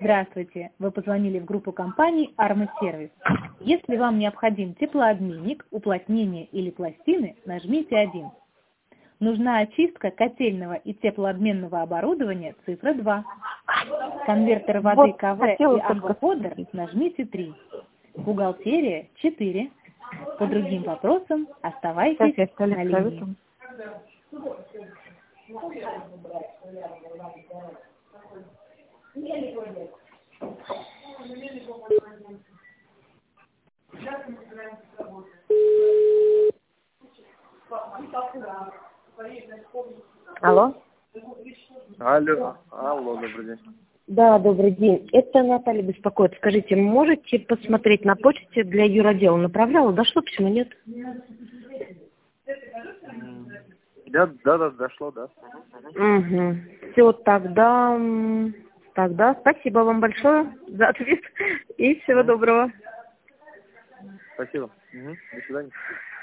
Здравствуйте! Вы позвонили в группу компаний «Армосервис». Если вам необходим теплообменник, уплотнение или пластины, нажмите 1. Нужна очистка котельного и теплообменного оборудования, цифра 2. Конвертер воды КВ и аквафодер, нажмите 3. Бухгалтерия, 4. По другим вопросам оставайтесь на линии. Алло. Алло, добрый день. Да, добрый день. Это Наталья беспокоит. Скажите, можете посмотреть на почте для юротдела? Направляла? Дошло, почему нет? Да, дошло, да. Угу. Все, тогда спасибо вам большое за ответ и всего доброго. Спасибо. До свидания.